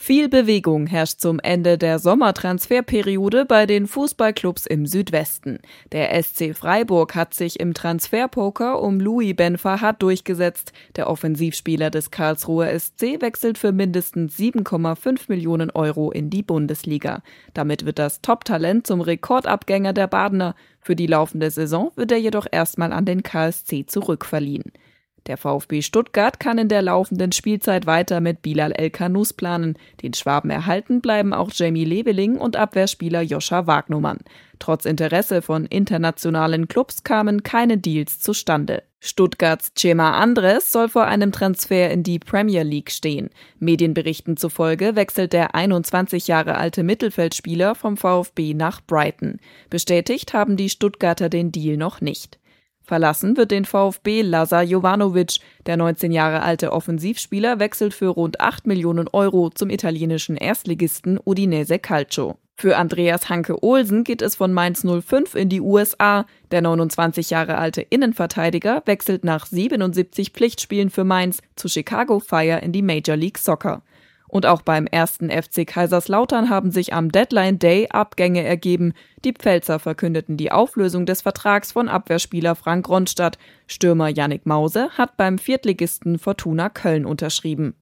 Viel Bewegung herrscht zum Ende der Sommertransferperiode bei den Fußballclubs im Südwesten. Der SC Freiburg hat sich im Transferpoker um Louis Ben Farhat durchgesetzt. Der Offensivspieler des Karlsruher SC wechselt für mindestens 7,5 Millionen Euro in die Bundesliga. Damit wird das Top-Talent zum Rekordabgänger der Badener. Für die laufende Saison wird er jedoch erstmal an den KSC zurückverliehen. Der VfB Stuttgart kann in der laufenden Spielzeit weiter mit Bilal El-Khanous planen. Den Schwaben erhalten bleiben auch Jamie Leveling und Abwehrspieler Joscha Wagnumann. Trotz Interesse von internationalen Clubs kamen keine Deals zustande. Stuttgarts Cema Andres soll vor einem Transfer in die Premier League stehen. Medienberichten zufolge wechselt der 21 Jahre alte Mittelfeldspieler vom VfB nach Brighton. Bestätigt haben die Stuttgarter den Deal noch nicht. Verlassen wird den VfB Lazar Jovanovic. Der 19 Jahre alte Offensivspieler wechselt für rund 8 Millionen Euro zum italienischen Erstligisten Udinese Calcio. Für Andreas Hanke-Olsen geht es von Mainz 05 in die USA. Der 29 Jahre alte Innenverteidiger wechselt nach 77 Pflichtspielen für Mainz zu Chicago Fire in die Major League Soccer. Und auch beim 1. FC Kaiserslautern haben sich am Deadline Day Abgänge ergeben. Die Pfälzer verkündeten die Auflösung des Vertrags von Abwehrspieler Frank Ronstadt. Stürmer Yannick Mause hat beim Viertligisten Fortuna Köln unterschrieben.